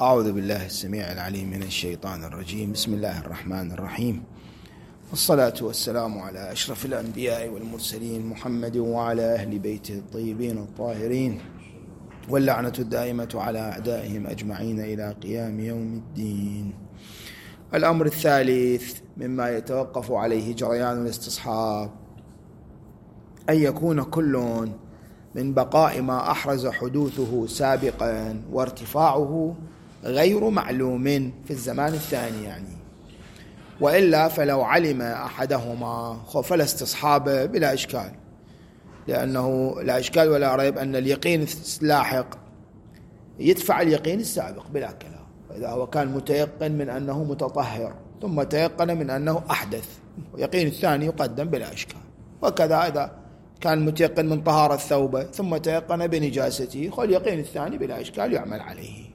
أعوذ بالله السميع العليم من الشيطان الرجيم. بسم الله الرحمن الرحيم، والصلاة والسلام على أشرف الأنبياء والمرسلين محمد وعلى أهل بيته الطيبين الطاهرين، واللعنة الدائمة على أعدائهم أجمعين إلى قيام يوم الدين. الأمر الثالث مما يتوقف عليه جريان الاستصحاب أن يكون كل من بقاء ما أحرز حدوثه سابقا وارتفاعه غير معلوم في الزمان الثاني، يعني وإلا فلو علم أحدهما فلا استصحاب بلا إشكال، لأنه لا إشكال ولا ريب أن اليقين اللاحق يدفع اليقين السابق بلا كلام. إذا هو كان متيقن من أنه متطهر ثم تيقن من أنه أحدث، ويقين الثاني يقدم بلا إشكال. وكذا إذا كان متيقن من طهارة ثوبه ثم تيقن بنجاسته، اليقين الثاني بلا إشكال يعمل عليه.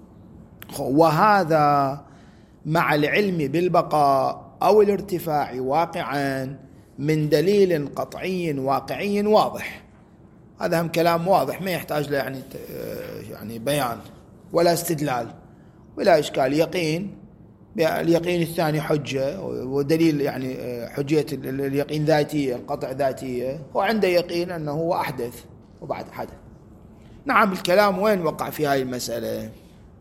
وهذا مع العلم بالبقاء أو الارتفاع واقعا من دليل قطعي واقعي واضح. هذا هم كلام واضح ما يحتاج له يعني بيان ولا استدلال ولا إشكال. اليقين الثاني حجة ودليل، يعني حجية اليقين ذاتية، القطع ذاتية، وعنده يقين أنه هو أحدث وبعد حدث. نعم، الكلام وين وقع في هذه المسألة؟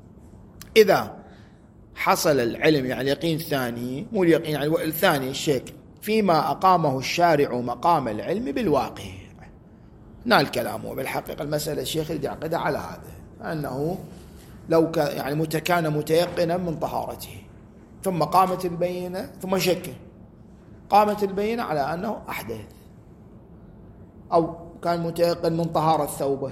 إذا حصل العلم، يعني اليقين الثاني، مو اليقين يعني الثاني الشك، فيما أقامه الشارع مقام العلم بالواقع. هنا الكلام، وبالحقيقة المسألة الشيخ اللي يعقدها على هذا، أنه لو كان متيقنا من طهارته ثم قامت البينة ثم شك، قامت البينة على أنه أحدث، أو كان متيقن من طهارة ثوبه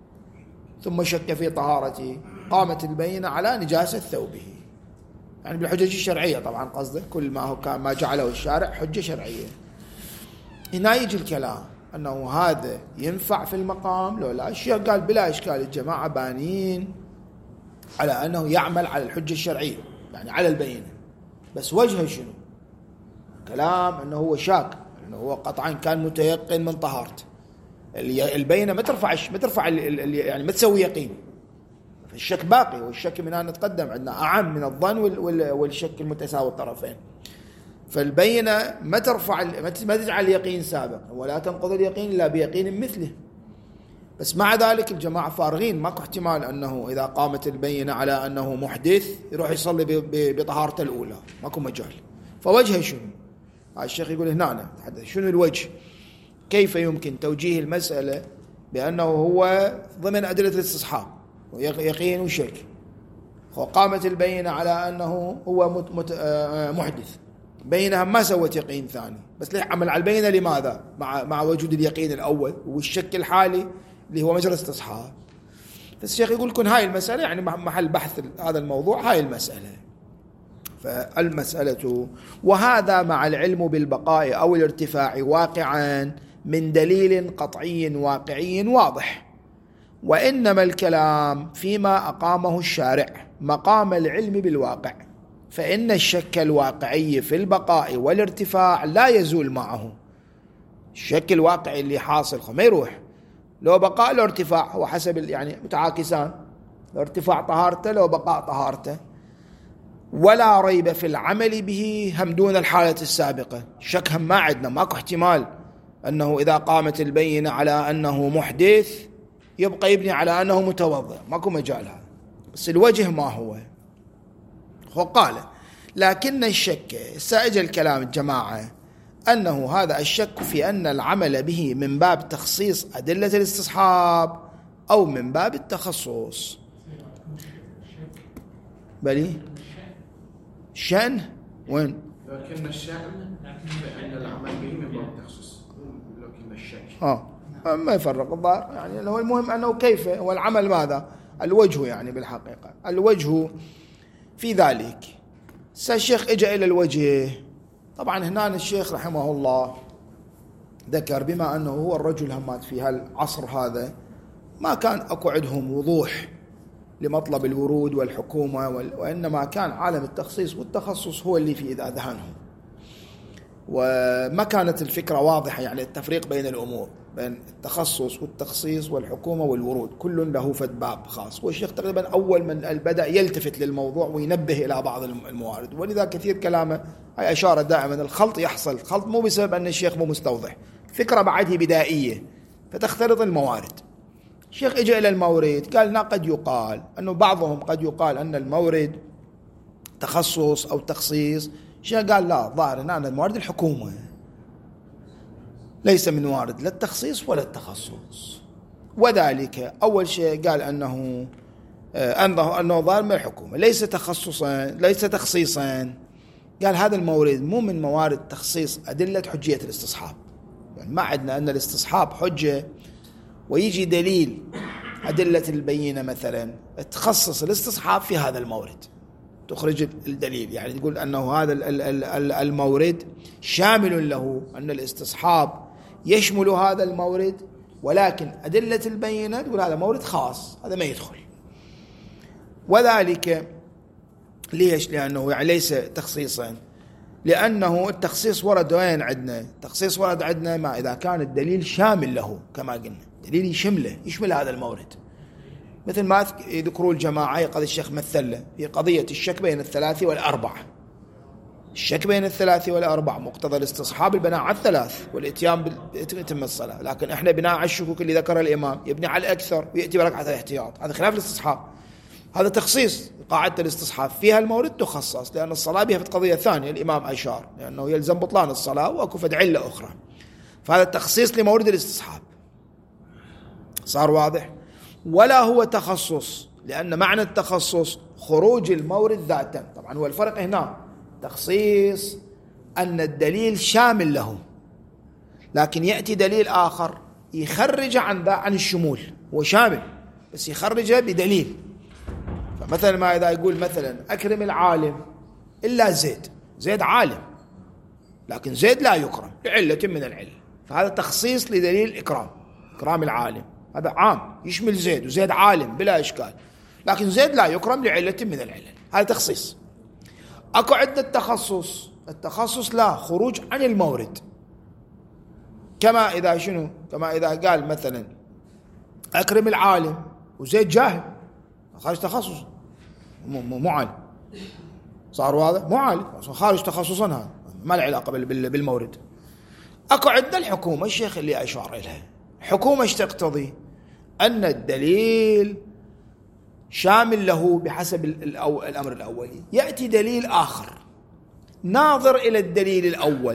ثم شك في طهارته، قامت البينة على نجاسة ثوبه، يعني بالحجج الشرعية طبعا قصده، كل ما هو كان ما جعله الشارع حجة شرعية. هنا يجي الكلام أنه هذا ينفع في المقام لو لا. الشيخ قال بلا إشكال، الجماعة بانين على أنه يعمل على الحجة الشرعية، يعني على البينة، بس وجهه شنو؟ كلام أنه هو شاك، أنه هو قطعا كان متيقن من طهارته. البينة ما ترفع يعني ما تسوي يقين، الشك باقي، والشك من أن نتقدم عندنا أعم من الظن والشك المتساوي الطرفين. فالبينة ما تجعل اليقين سابق، ولا تنقض اليقين إلا بيقين مثله. بس مع ذلك الجماعة فارغين، ماكو احتمال أنه إذا قامت البينة على أنه محدث يروح يصلي بطهارته الأولى، ماكو مجال. فوجهه شنو؟ الشيخ يقول هنا شنو الوجه؟ كيف يمكن توجيه المسألة بأنه هو ضمن أدلة الاستصحاب ويقين وشك، وقامت البينة على أنه هو محدث، بينها ما سوت يقين ثاني، بس ليه عمل على البينة؟ لماذا؟ مع وجود اليقين الأول والشك الحالي اللي هو مجرد استصحاب. فالشيخ يقول كن هاي المسألة يعني محل بحث هذا الموضوع، هاي المسألة. فالمسألة وهذا مع العلم بالبقاء أو الارتفاع واقعا من دليل قطعي واقعي واضح، وإنما الكلام فيما أقامه الشارع مقام العلم بالواقع، فإن الشك الواقعي في البقاء والارتفاع لا يزول معه. الشك الواقعي اللي حاصل ما يروح، لو بقاء لو ارتفاع، هو حسب يعني متعاكسان، لو ارتفاع طهارته لو بقاء طهارته. ولا ريب في العمل به هم دون الحالة السابقة. الشك هم ما عندنا، ماكو احتمال أنه إذا قامت البينة على أنه محدث يبقى يبني على أنه متوضئ، ماكو مجال هذا. بس الوجه ما هو قال لكن الشك سائج الكلام الجماعة أنه هذا الشك في أن العمل به من باب تخصيص أدلة الاستصحاب أو من باب التخصص. بلي شأن وين؟ لكن الشأن أن العمل به من باب التخصيص، لكن الشك ما يفرق الظاهر، يعني هو المهم أنه كيف هو العمل، ماذا الوجه، يعني بالحقيقة الوجه في ذلك. الشيخ اجى إلى الوجه. طبعا هنا الشيخ رحمه الله ذكر بما أنه هو الرجل همات في هالعصر هذا ما كان أكو عندهم وضوح لمطلب الورود والحكومة وإنما كان عالم التخصيص والتخصص هو اللي في أذهانهم، وما كانت الفكرة واضحة، يعني التفريق بين الأمور. بين التخصص والتخصيص والحكومة والورود، كل له فد باب خاص. والشيخ تقريبا أول من بدأ يلتفت للموضوع وينبه إلى بعض الموارد، ولذا كثير كلامه أشار دائما الخلط يحصل. الخلط مو بسبب أن الشيخ مو مستوضح، فكرة بعده بدائية فتختلط الموارد. الشيخ اجى إلى المورد قال قد يقال أنه بعضهم قد يقال أن المورد تخصص أو تخصيص. الشيخ قال لا، ظاهر أن الموارد الحكومة ليس من وارد لا التخصيص ولا التخصص. وذلك أول شيء قال أنه ظاهر من الحكومة ليس تخصصا ليس تخصيصا. قال هذا المورد مو من موارد تخصيص أدلة حجية الاستصحاب، يعني ما عندنا أن الاستصحاب حجة ويجي دليل أدلة البينة مثلا تخصص الاستصحاب في هذا المورد، تخرج الدليل، يعني تقول أنه هذا المورد شامل له، أن الاستصحاب يشمل هذا المورد، ولكن أدلة البينة تقول هذا مورد خاص، هذا ما يدخل. وذلك ليش؟ لأنه يعني ليس تخصيصا، لأنه التخصيص ورد وين عندنا؟ التخصيص ورد عندنا ما إذا كان الدليل شامل له، كما قلنا دليل يشمل هذا المورد، مثل ما يذكروا الجماعة قد الشيخ مثله في قضية الشك بين الثلاث والأربع. الشك بين الثلاث والأربع مقتضى الاستصحاب البناء على الثلاث والإتيان يتم الصلاة، لكن احنا بناء على الشكوك اللي ذكر الإمام يبني على الأكثر ويأتي بركعة الاحتياط، هذا خلاف الاستصحاب، هذا تخصيص. قاعدة الاستصحاب فيها المورد تخصص، لأن الصلاة بها في القضية الثانية الإمام أشار لأنه يلزم بطلان الصلاة وأكو فد علة أخرى، فهذا التخصيص لمورد الاستصحاب. صار واضح؟ ولا هو تخصص، لأن معنى التخصص خروج المورد ذاتا. طبعا هو الفرق هنا تخصيص أن الدليل شامل له، لكن يأتي دليل آخر يخرج عن الشمول، هو شامل بس يخرجه بدليل. فمثلا ما إذا يقول مثلا أكرم العالم إلا زيد عالم، لكن زيد لا يكرم لعلة من العلة، فهذا تخصيص لدليل إكرام العالم، هذا عام يشمل زيد، وزيد عالم بلا إشكال، لكن زيد لا يكرم لعلة من العلل، هذا تخصيص. أكو عدة التخصص لا خروج عن المورد، كما إذا قال مثلا أكرم العالم وزيد جاهل، خارج تخصص، مو عالم. صار واضح؟ مو عالم، خارج تخصصا، هذا ما له علاقة بالمورد. أكو عدة الحكومة، الشيخ اللي أشار إليها حكومة ايش تقتضي؟ أن الدليل شامل له بحسب الأمر الأولي، يأتي دليل آخر ناظر إلى الدليل الأول،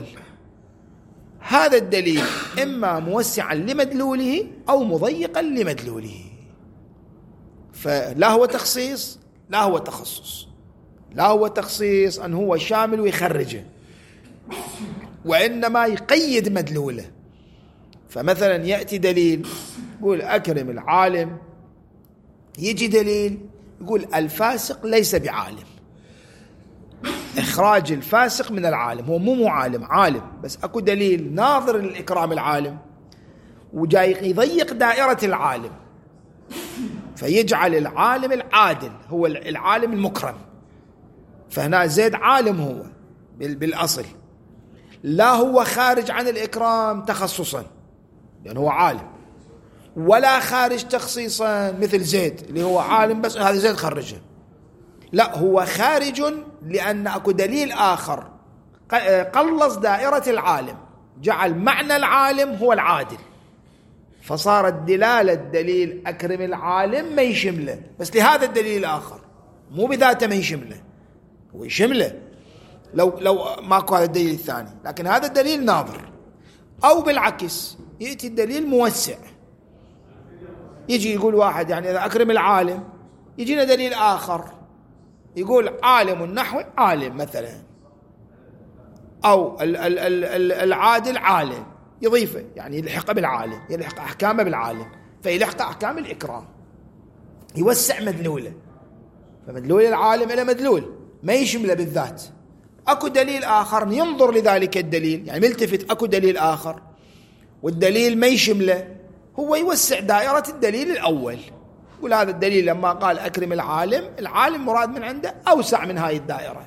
هذا الدليل إما موسعا لمدلوله أو مضيقا لمدلوله، فلا هو تخصيص لا هو تخصص. لا هو تخصيص أن هو شامل ويخرجه، وإنما يقيد مدلوله. فمثلا يأتي دليل يقول أكرم العالم، يجي دليل يقول الفاسق ليس بعالم، إخراج الفاسق من العالم، هو مو عالم بس أكو دليل ناظر للإكرام العالم وجاي يضيق دائرة العالم، فيجعل العالم العادل هو العالم المكرم. فهنا زيد عالم هو بالأصل، لا هو خارج عن الإكرام تخصصا لأنه هو عالم، ولا خارج تخصيصا مثل زيد اللي هو عالم بس هذا زيد خرجه، لا هو خارج لأن أكو دليل آخر قلص دائرة العالم، جعل معنى العالم هو العادل، فصارت دلالة دليل أكرم العالم ما يشمله، بس لهذا الدليل الآخر مو بذاته ما يشمله، هو يشمله لو ماكو هذا الدليل الثاني، لكن هذا الدليل ناظر. أو بالعكس يأتي الدليل موسع، يجي يقول واحد يعني إذا أكرم العالم، يجينا دليل آخر يقول عالم النحو عالم مثلا، أو العادل عالم، يضيفه يعني يلحق بالعالم، يلحق أحكامه بالعالم، فيلحق أحكام الإكرام، يوسع مدلوله، فمدلول العالم إلى مدلول ما يشمله بالذات. أكو دليل آخر ينظر لذلك الدليل، يعني ملتفت أكو دليل آخر والدليل ما يشمله، هو يوسع دائرة الدليل الأول، يقول هذا الدليل لما قال أكرم العالم مراد من عنده أوسع من هاي الدائرة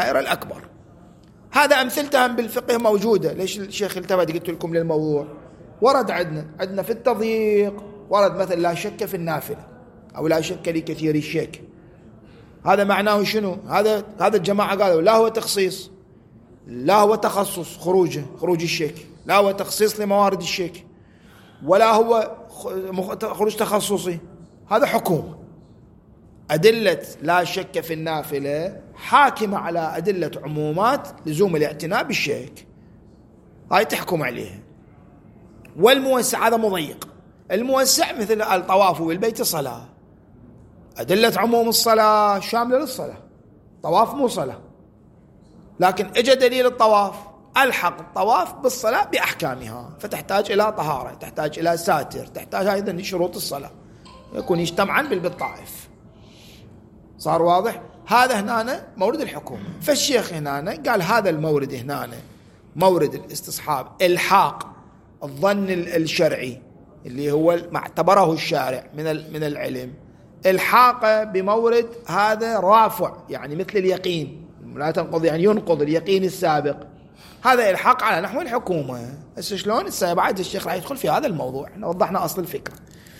الأكبر. هذا أمثلتها بالفقه موجودة. ليش الشيخ التفت قلت لكم للموضوع؟ ورد عندنا في التضييق ورد مثلا لا شك في النافلة أو لا شك لكثير الشك. هذا معناه شنو؟ هذا الجماعة قالوا لا هو تخصيص، لا هو تخصص خروج الشك، لا هو تخصيص لموارد الشك، ولا هو خروج تخصصي، هذا حكومة. أدلة لا شك في النافلة حاكمة على أدلة عمومات لزوم الاعتناء بالشك، هاي تحكم عليها. والموسع هذا مضيق. الموسع مثل الطواف بالبيت صلاة، أدلة عموم الصلاة شاملة للصلاة، طواف مو صلاة، لكن اجى دليل الطواف ألحق الطواف بالصلاة بأحكامها، فتحتاج إلى طهارة، تحتاج إلى ساتر، تحتاج أيضا شروط الصلاة يكون يجتمعان بالطائف. صار واضح؟ هذا هنا مورد الحكومة. فالشيخ هنا قال هذا المورد هنا مورد الاستصحاب الحاق الظن الشرعي اللي هو ما اعتبره الشارع من العلم، الحاق بمورد هذا رافع يعني مثل اليقين، لا تنقض يعني ينقض اليقين السابق، هذا الحاق على نحو الحكومة. هسه شلون؟ هسه بعد الشيخ راح يدخل في هذا الموضوع، احنا وضحنا أصل الفكرة.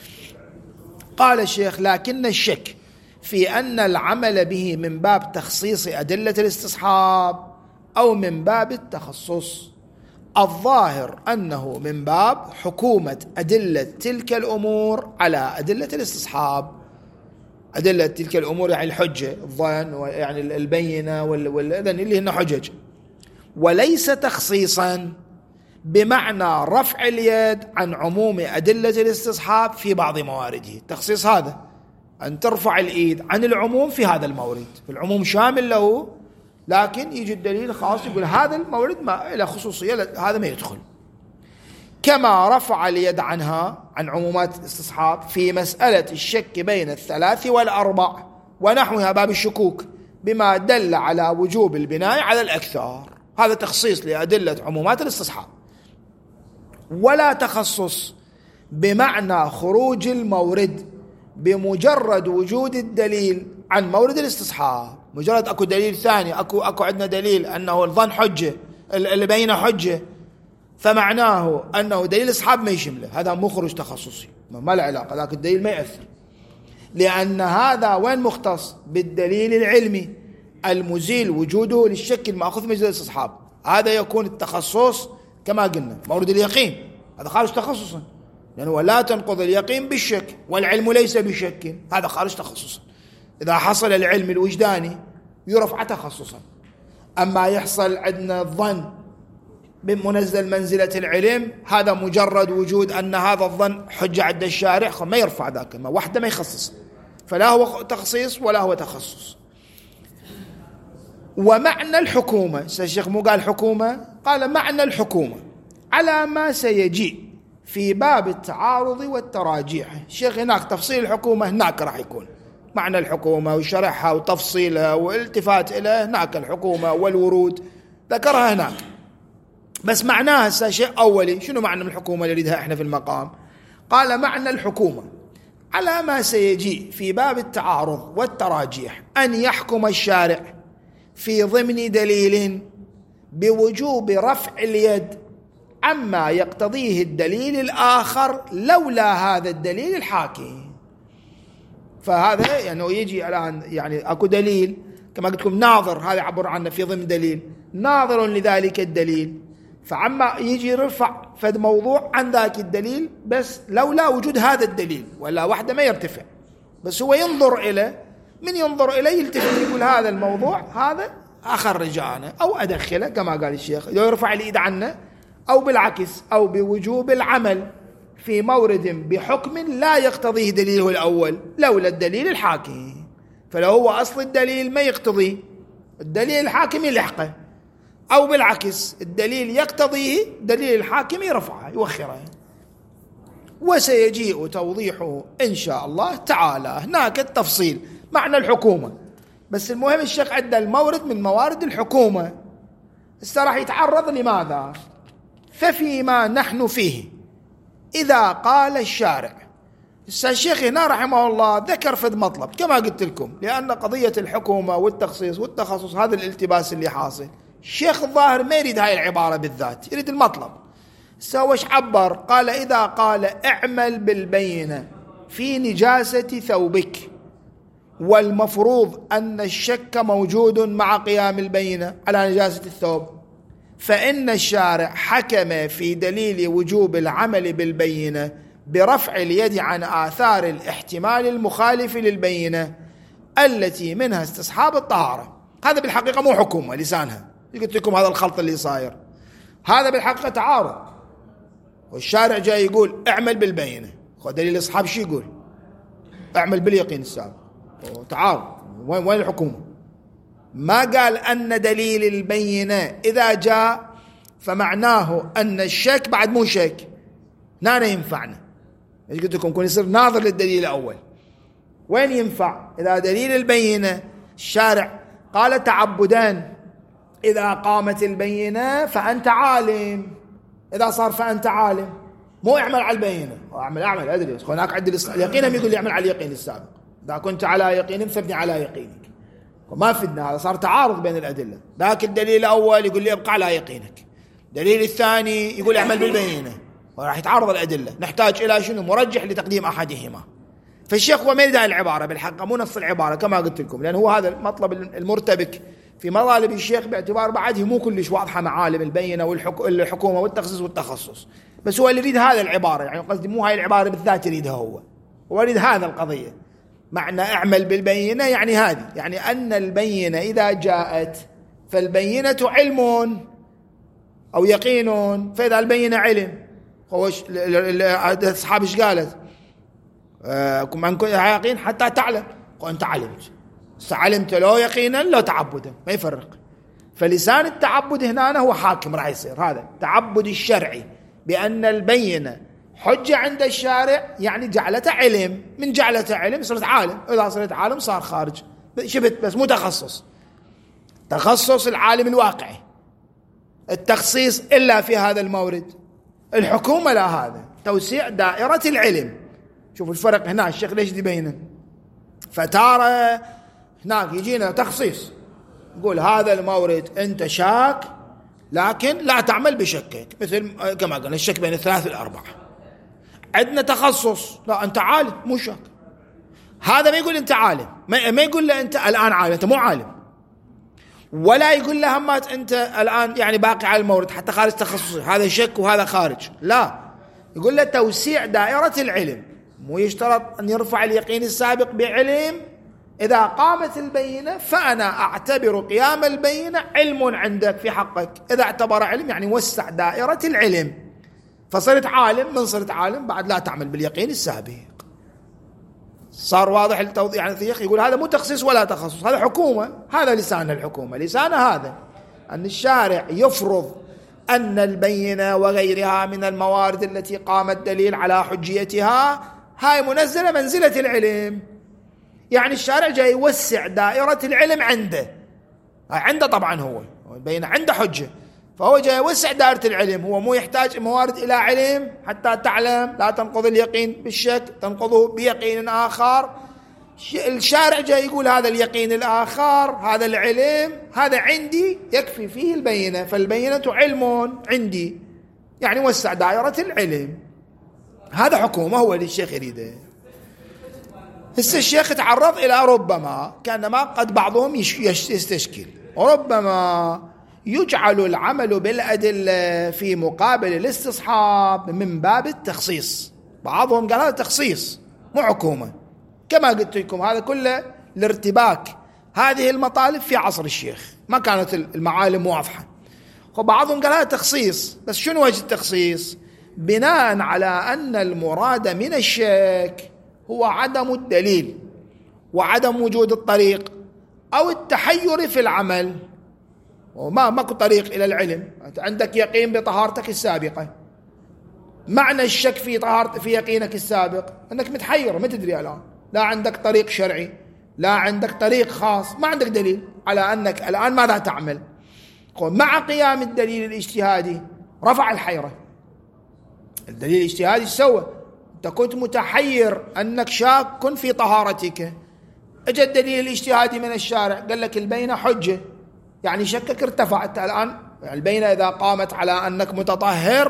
قال الشيخ لكن الشك في أن العمل به من باب تخصيص أدلة الاستصحاب أو من باب التخصص، الظاهر أنه من باب حكومة أدلة تلك الأمور على أدلة الاستصحاب. أدلة تلك الأمور يعني الحجة، الظن يعني البينة والإذن اللي هن حجج، وليس تخصيصا بمعنى رفع اليد عن عموم أدلة الاستصحاب في بعض موارده. التخصيص هذا أن ترفع الإيد عن العموم في هذا المورد، في العموم شامل له، لكن يجي الدليل خاص يقول هذا المورد ما له خصوصية، هذا ما يدخل. كما رفع اليد عنها عن عمومات الاستصحاب في مسألة الشك بين 3 و4 ونحوها باب الشكوك بما دل على وجوب البناء على الأكثر. هذا تخصيص لأدلة عمومات الاستصحاب، ولا تخصص بمعنى خروج المورد بمجرد وجود الدليل عن مورد الاستصحاب. مجرد اكو دليل ثاني، اكو عندنا دليل انه الظن حجه، اللي بينه حجه، فمعناه انه دليل الاستصحاب ما يشمله، هذا مو خروج تخصصي، ما له علاقه، لكن الدليل ما ياثر، لان هذا وين مختص؟ بالدليل العلمي المزيل وجوده للشك الماخوذ من مجرد الاستصحاب. هذا يكون التخصص كما قلنا مورد اليقين، هذا خارج تخصصا، لأنه لا تنقض اليقين بالشك، والعلم ليس بشك، هذا خارج تخصصا. إذا حصل العلم الوجداني يرفع تخصصا. أما يحصل عندنا الظن بمنزل منزلة العلم، هذا مجرد وجود أن هذا الظن حجة عند الشارع، ما يرفع ذاك، ما واحدة ما يخصص، فلا هو تخصيص ولا هو تخصص. ومعنى الحكومة، الشيخ مو قال حكومة، قال معنى الحكومة على ما سيجيء في باب التعارض والتراجيح. الشيخ هناك تفصيل الحكومة هناك راح يكون معنى الحكومة وشرحها وتفصيلها والالتفات إلى هناك الحكومة والورود ذكرها هناك، بس معناها شيء أولي. شنو معنى الحكومة اللي نريدها احنا في المقام؟ قال معنى الحكومة على ما سيجيء في باب التعارض والتراجيح أن يحكم الشارع في ضمن دليل بوجوب رفع اليد عما يقتضيه الدليل الآخر لولا هذا الدليل الحاكم. فهذا يعني يجي الآن يعني أكو دليل كما قلت لكم ناظر، هذا عبر عنه في ضمن دليل ناظر لذلك الدليل، فعما يجي رفع فد موضوع عن ذاك الدليل بس لولا وجود هذا الدليل، ولا واحدة ما يرتفع، بس هو ينظر إليه، من ينظر إليه يلتفت يقول هذا الموضوع هذا أخرجه أنا أو أدخله كما قال الشيخ، لو يرفع الإيد عنه، أو بالعكس، أو بوجوب العمل في مورد بحكم لا يقتضيه دليله الأول لولا الدليل الحاكم. فلو هو أصل الدليل ما يقتضيه، الدليل الحاكم يلحقه، أو بالعكس الدليل يقتضيه دليل الحاكم يرفعه يوخره. وسيجيء توضيحه إن شاء الله تعالى هناك التفصيل معنى الحكومة. بس المهم الشيخ عدى المورد من موارد الحكومة، راح يتعرض لماذا؟ ففيما نحن فيه إذا قال الشارع. الشيخ هنا رحمه الله ذكر فد مطلب كما قلت لكم، لأن قضية الحكومة والتخصيص والتخصص هذا الالتباس اللي حاصل، الشيخ الظاهر ما يريد هاي العبارة بالذات، يريد المطلب. سوش عبر؟ قال إذا قال اعمل بالبينة في نجاسة ثوبك والمفروض أن الشك موجود مع قيام البينة على نجاسة الثوب، فإن الشارع حكم في دليل وجوب العمل بالبينة برفع اليد عن آثار الاحتمال المخالف للبينة التي منها استصحاب الطهارة. هذا بالحقيقة مو حكومة لسانها، قلت لكم هذا الخلط اللي صاير، هذا بالحقيقة تعارض. والشارع جاي يقول اعمل بالبينة، دليل أصحاب شي يقول اعمل باليقين السابق، تعارض. وين الحكومة؟ ما قال أن دليل البينة إذا جاء فمعناه أن الشك بعد مو شك، هنا ينفعنا. قلت لكم كون يصير ناظر للدليل الأول. وين ينفع؟ إذا دليل البينة الشارع قال تعبدان، إذا قامت البينة فأنت عالم، إذا صار فأنت عالم، مو اعمل على البينة، اعمل أدري هناك عندي اليقين يقول لي اعمل على اليقين السابق، إذا كنت على يقين فابني على يقينك، وما فدنا، هذا صار تعارض بين الأدلة. ذاك الدليل الأول يقول لي ابقى على يقينك، الدليل الثاني يقول اعمل بالبينة، وراح يتعارض الأدلة، نحتاج إلى شنو؟ مرجح لتقديم أحدهما. فالشيخ هو ما يدعي العبارة بالحق، مو نص العبارة كما قلت لكم، لأن هو هذا المطلب المرتبك في مطالب الشيخ، باعتبار بعده مو كلش واضحة معالم البينة والحكومة والتخصيص والتخصص، بس هو اللي يريد هذا العبارة، يعني قصدي مو هاي العبارة بالذات يريدها هو يريد هذا القضية. معنى اعمل بالبينة يعني هذه، يعني أن البينة إذا جاءت فالبينة علم أو يقين، فإذا البينة علم، هو أصحاب إيش قالت؟ من كل يقين حتى تعلم، وأنت علمت لو يقينا لو تعبدا، ما يفرق. فلسان التعبد هنا هو حاكم، راح يصير هذا التعبد الشرعي بأن البينة حجة عند الشارع، يعني جعلته علم، من جعلته علم صرت عالم، إذا صرت عالم صار خارج، شبت بس مو تخصص العالم الواقعي. التخصيص إلا في هذا المورد، الحكومة لا، هذا توسيع دائرة العلم. شوفوا الفرق هنا الشيخ ليش يبينه. فتارة هناك يجينا تخصيص، يقول هذا المورد أنت شاك لكن لا تعمل بشكك، مثل كما قلنا الشك بين الثلاث والأربعة. عندنا تخصص، لا أنت عالم مو شاك، هذا ما يقول أنت عالم، ما يقول له أنت الآن عالم، أنت مو عالم، ولا يقول له همات أنت الآن يعني باقي على المورد حتى خارج تخصصي، هذا شك وهذا خارج، لا، يقول له توسيع دائرة العلم. مو يشترط أن يرفع اليقين السابق بعلم، إذا قامت البينة فأنا أعتبر قيام البينة علم عندك في حقك. إذا اعتبر علم يعني وسع دائرة العلم، فصرت عالم، من صرت عالم بعد لا تعمل باليقين السابق. صار واضح التوضيح؟ يعني الشيخ يقول هذا مو تخصيص ولا تخصص، هذا حكومة، هذا لسان الحكومة، لسان هذا أن الشارع يفرض أن البينة وغيرها من الموارد التي قام الدليل على حجيتها هاي منزلة منزلة العلم، يعني الشارع جاي يوسع دائرة العلم عنده طبعا هو البينة عنده حجة، فهو جاي يوسع دائرة العلم، هو مو يحتاج موارد إلى علم حتى تعلم، لا تنقض اليقين بالشك، تنقضه بيقين آخر. الشارع جاي يقول هذا اليقين الآخر، هذا العلم، هذا عندي يكفي فيه البينة، فالبينة علم عندي، يعني وسع دائرة العلم. هذا حكومة هو اللي الشيخ يريده. هسه الشيخ تعرض إلى ربما كأنما قد بعضهم يستشكل، وربما يجعل العمل بالأدلة في مقابل الاستصحاب من باب التخصيص. بعضهم قال هذا تخصيص مو حكومة، كما قلت لكم هذا كله الارتباك هذه المطالب في عصر الشيخ، ما كانت المعالم واضحة. وبعضهم قال هذا تخصيص، بس شنو وجه التخصيص؟ بناء على أن المراد من الشك هو عدم الدليل وعدم وجود الطريق أو التحير في العمل، وماكو طريق إلى العلم. أنت عندك يقين بطهارتك السابقة، معنى الشك في يقينك السابق أنك متحير، ما تدري الآن، لا عندك طريق شرعي، لا عندك طريق خاص، ما عندك دليل على أنك الآن ماذا تعمل. مع قيام الدليل الاجتهادي رفع الحيرة. الدليل الاجتهادي سوى، أنت كنت متحير أنك شاك في طهارتك، اجى الدليل الاجتهادي من الشارع قال لك البينة حجة، يعني شكك ارتفع. الآن البينة إذا قامت على أنك متطهر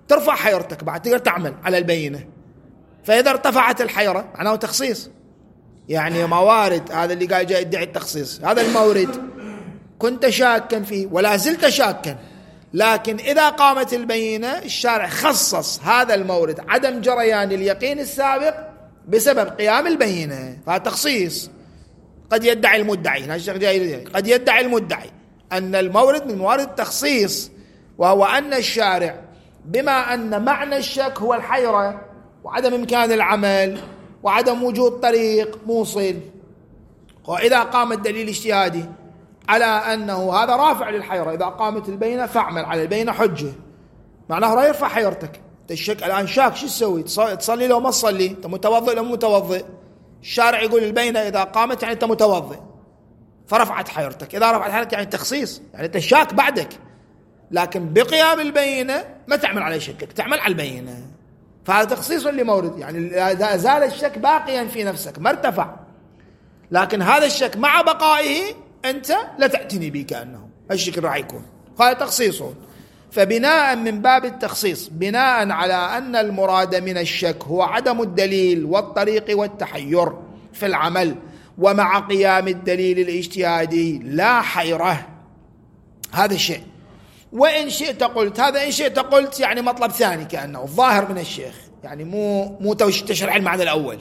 ترفع حيرتك، بعد تقدر تعمل على البينة. فإذا ارتفعت الحيرة معناه تخصيص، يعني موارد هذا اللي قاعد جاي يدعي التخصيص، هذا المورد كنت شاكا فيه ولا زلت شاكا، لكن إذا قامت البينة الشارع خصص هذا المورد عدم جريان اليقين السابق بسبب قيام البينة، فهذا تخصيص. قد يدعي المدعي، قد يدعي المدعي أن المورد من موارد التخصيص، وهو أن الشارع بما أن معنى الشك هو الحيرة وعدم إمكان العمل وعدم وجود طريق موصل، وإذا قام الدليل الاجتهادي على أنه هذا رافع للحيرة، إذا قامت البينة فاعمل على البينة حجة، معناه راح يرفع حيرتك. الشك الآن شاك، شو تسوي؟ تصلي لو ما تصلي؟ أنت متوضئ لو متوضئ؟ الشارع يقول البينة إذا قامت يعني أنت متوضئ، فرفعت حيرتك. إذا رفعت حيرتك يعني تخصيص، يعني أنت شاك بعدك، لكن بقيام البينة ما تعمل على شكك، تعمل على البينة، فهذا تخصيص لمورد. يعني إذا زال الشك باقيا في نفسك ما ارتفع، لكن هذا الشك مع بقائه أنت لا تعتني به كأنه الشك راح يكون، هذا تخصيص. فبناء من باب التخصيص، بناء على أن المراد من الشك هو عدم الدليل والطريق والتحير في العمل، ومع قيام الدليل الاجتهادي لا حيرة، هذا الشيء. وإن شئت قلت هذا، إن شئت قلت يعني مطلب ثاني كأنه الظاهر من الشيخ، يعني مو تشرع المعنى الأول،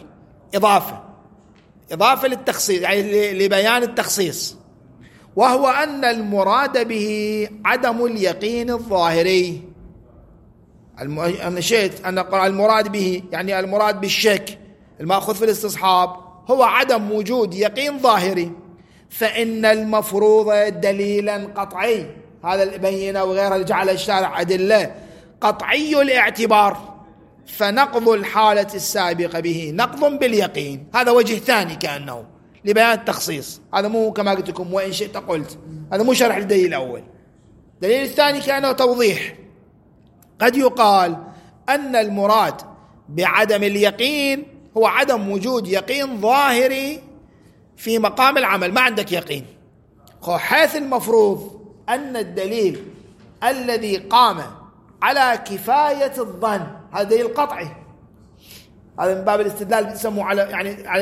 إضافة للتخصيص، يعني لبيان التخصيص، وهو أن المراد به عدم اليقين الظاهري. أنا شئت أن أقول المراد به يعني المراد بالشك المأخوذ في الاستصحاب هو عدم وجود يقين ظاهري، فإن المفروض دليلا قطعي، هذا البينة وغيرها جعل الشارع أدلة قطعي الاعتبار، فنقض الحالة السابقة به نقض باليقين. هذا وجه ثاني كأنه لبيان التخصيص، هذا مو كما قلت لكم وإن شئت قلت، هذا مو شرح الدليل الأول. الدليل الثاني كأنه توضيح. قد يقال أن المراد بعدم اليقين هو عدم وجود يقين ظاهري في مقام العمل، ما عندك يقين، حيث المفروض أن الدليل الذي قام على كفاية الظن هذا دليل قطعي، هذا من باب الاستدلال بيسموه على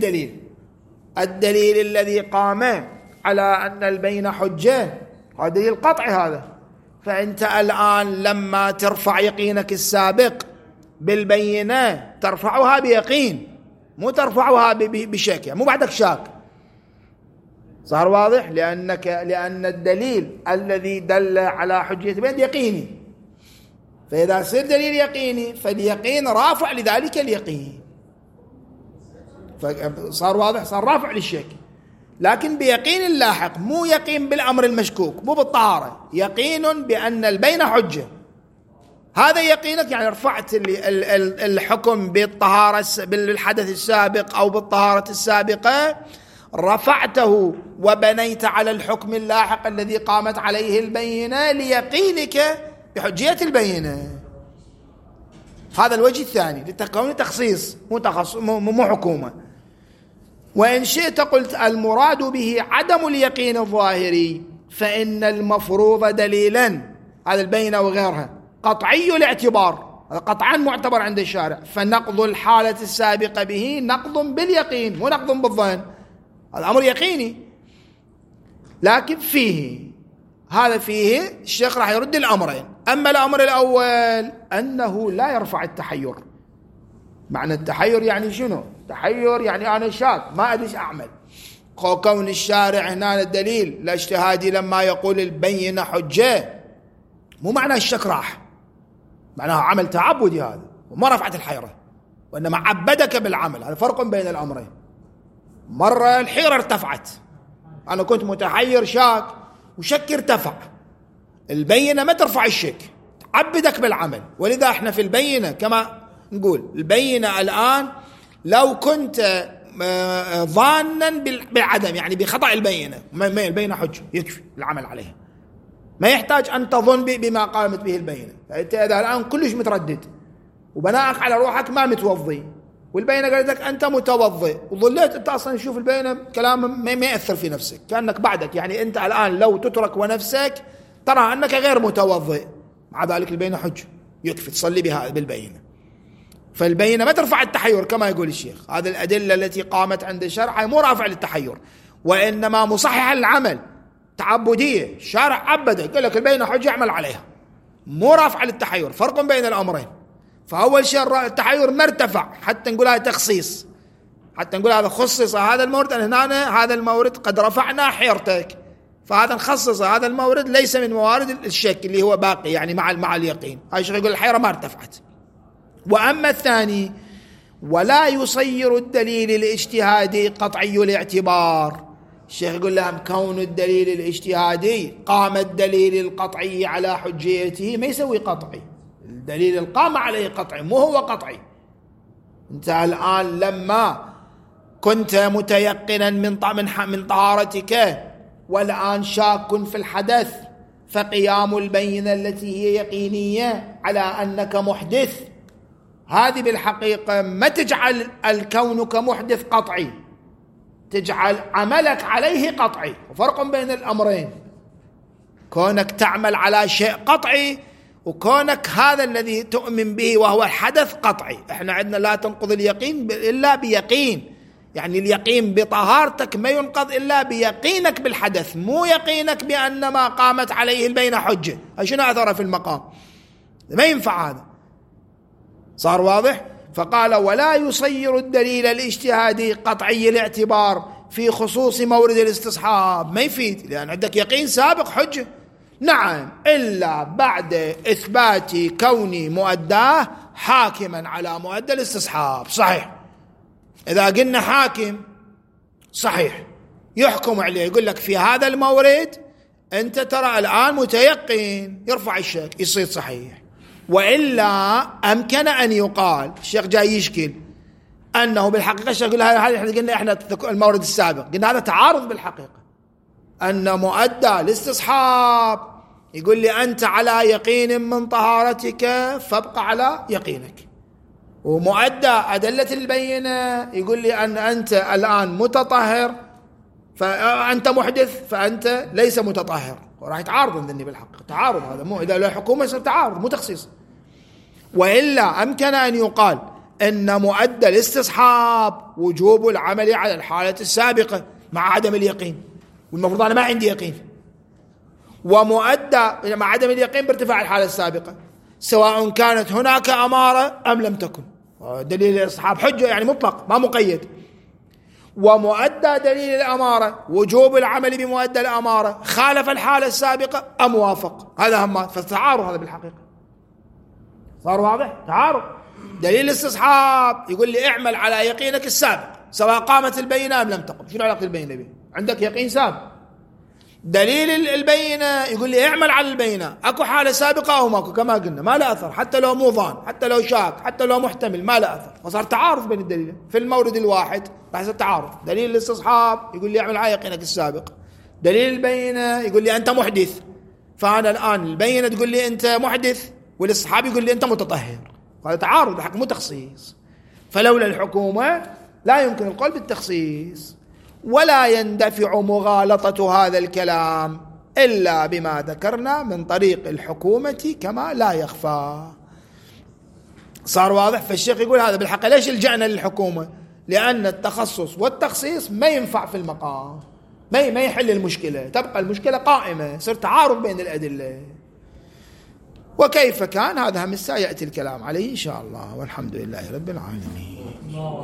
الدليل الذي قام على أن البينة حجة، هذا دليل قطعي هذا. فأنت الآن لما ترفع يقينك السابق بالبينة ترفعها بيقين، مو ترفعها بشك، يعني مو بعدك شاك. صار واضح؟ لأن الدليل الذي دل على حجية البينة يقيني، فإذا صير دليل يقيني فاليقين رافع لذلك اليقين، صار واضح؟ صار رافع للشك، لكن بيقين لاحق، مو يقين بالأمر المشكوك، مو بالطهارة، يقين بأن البينة حجة. هذا يقينك يعني رفعت الحكم بالطهارة بالحدث السابق أو بالطهارة السابقة، رفعته وبنيت على الحكم اللاحق الذي قامت عليه البينة ليقينك بحجية البينة. هذا الوجه الثاني لتكون تخصيص، مو حكومة. وإن شئت قلت المراد به عدم اليقين الظاهري، فإن المفروض دليلا، هذا البينة وغيرها قطعي الاعتبار، هذا قطعا معتبر عند الشارع، فنقض الحالة السابقة به نقض باليقين مو نقض بالظن، هذا أمر يقيني. لكن فيه الشيخ راح يرد الأمرين. أما الأمر الأول أنه لا يرفع التحير. معنى التحير يعني شنو؟ تحير يعني أنا شاك ما أدري أعمل. كون الشارع هنا الدليل الاجتهادي لما يقول البينة حجة مو معنى الشك راح، معناه عمل تعبدي هذا وما رفعت الحيرة، وإنما عبدك بالعمل. هذا فرق بين الأمرين. مرة الحيرة ارتفعت، أنا كنت متحير شاك وشك ارتفع، البينة ما ترفع الشك، عبدك بالعمل. ولذا احنا في البينة كما نقول البينة الآن لو كنت ظانا بالعدم يعني بخطأ البينة، البينة حجة يكفي العمل عليها، ما يحتاج أن تظن بما قامت به البينة. فأنت إذا الآن كلش متردد وبناءك على روحك ما متوضي والبينة قالت لك أنت متوضئ وظليت أنت أصلا نشوف البينة كلام ما يأثر في نفسك كأنك بعدك، يعني أنت الآن لو تترك ونفسك ترى أنك غير متوضئ، مع ذلك البينة حجة يكفي تصلي بها بالبينة. فالبينة ما ترفع التحير كما يقول الشيخ. هذه الأدلة التي قامت عند الشرع مو رافع للتحير، وإنما مصحح العمل، تعبدية. الشارع عبده يقول لك البينة حجة اعمل عليها، مو رافع للتحير. فرق بين الأمرين. فأول شيء التحير مرتفع حتى نقول هذا تخصيص، حتى نقول هذا خصص هذا المورد، أن هنا هذا المورد قد رفعنا حيرتك، فهذا نخصص هذا المورد ليس من موارد الشك اللي هو باقي يعني مع اليقين. هاي الشيخ يقول الحيرة ما ارتفعت. وأما الثاني ولا يصير الدليل الاجتهادي قطعي الاعتبار. الشيخ يقول لهم كون الدليل الاجتهادي قام الدليل القطعي على حجيته ما يسوي قطعي. الدليل القام عليه قطعي مو هو قطعي. انت الآن لما كنت متيقنا من طهارتك والآن شاك في الحدث، فقيام البينة التي هي يقينية على أنك محدث هذه بالحقيقة ما تجعل الكونك محدث قطعي، تجعل عملك عليه قطعي. وفرق بين الأمرين، كونك تعمل على شيء قطعي وكونك هذا الذي تؤمن به وهو الحدث قطعي. احنا عندنا لا تنقض اليقين إلا بيقين، يعني اليقين بطهارتك ما ينقض إلا بيقينك بالحدث، مو يقينك بأن ما قامت عليه البينة حجة. شنو أثر في المقام؟ ما ينفع هذا. صار واضح؟ فقال ولا يصير الدليل الاجتهادي قطعي الاعتبار في خصوص مورد الاستصحاب. ما يفيد، لأن عندك يقين سابق حجة. نعم، إلا بعد إثبات كوني مؤداه حاكما على مؤدى الاستصحاب. صحيح، إذا قلنا حاكم صحيح يحكم عليه، يقول لك في هذا المورد أنت ترى الآن متيقن، يرفع الشك يصير صحيح. وإلا أمكن أن يقال، الشيخ جاي يشكل أنه بالحقيقة الشيخ يقول هذا احنا قلنا احنا المورد السابق قلنا هذا تعارض بالحقيقة، أن مؤدى الاستصحاب يقول لي أنت على يقين من طهارتك فابقى على يقينك، ومؤدى أدلة البينة يقول لي أن أنت الآن متطهر فأنت محدث فأنت ليس متطهر. وراح يتعارض ذني بالحق، تعارض هذا مو إذا له حكومة يصير تعارض مو تخصيص. وإلا أمكن أن يقال أن مؤدى الاستصحاب وجوب العمل على الحالة السابقة مع عدم اليقين، والمفروض أنا ما عندي يقين، ومؤدى مع عدم اليقين بارتفاع الحالة السابقة سواء كانت هناك أمارة أم لم تكن. دليل الاستصحاب حجة يعني مطلق ما مقيد. ومؤدى دليل الأمارة وجوب العمل بمؤدى الأمارة خالف الحالة السابقة أم وافق، هذا هم فالتعارض هذا بالحقيقة. صار واضح؟ تعارض. دليل الاستصحاب يقول لي اعمل على يقينك السابق سواء قامت البينة أم لم تقم. شنو علاقة البينة به؟ عندك يقين سابق. دليل البينة يقول لي اعمل على البينة، اكو حالة سابقة او ماكو كما قلنا ما لا اثر، حتى لو مو ظان، حتى لو شاك، حتى لو محتمل ما لا اثر. وصار تعارض بين الدليلين في المورد الواحد، راح يصير تعارض. دليل الاستصحاب يقول لي اعمل على يقينك السابق، دليل البينة يقول لي انت محدث، فانا الان البينة تقول لي انت محدث والاستصحاب يقول لي انت متطهر. هذا تعارض بحق مو تخصيص. فلولا الحكومة لا يمكن القول بالتخصيص. ولا يندفع مغالطة هذا الكلام إلا بما ذكرنا من طريق الحكومة كما لا يخفى. صار واضح؟ فالشيخ يقول هذا بالحق ليش لجأنا للحكومة؟ لأن التخصص والتخصيص ما ينفع في المقام، ما يحل المشكلة، تبقى المشكلة قائمة، صار تعارض بين الأدلة. وكيف كان هذا هم سيأتي الكلام عليه إن شاء الله، والحمد لله رب العالمين.